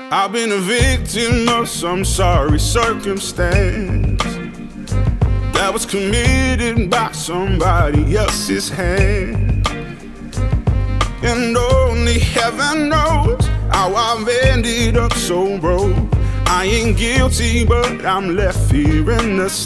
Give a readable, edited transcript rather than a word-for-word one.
I've been a victim of some sorry circumstance that was committed by somebody else's hand. And only heaven knows how I've ended up so broke. I ain't guilty, but I'm left here in the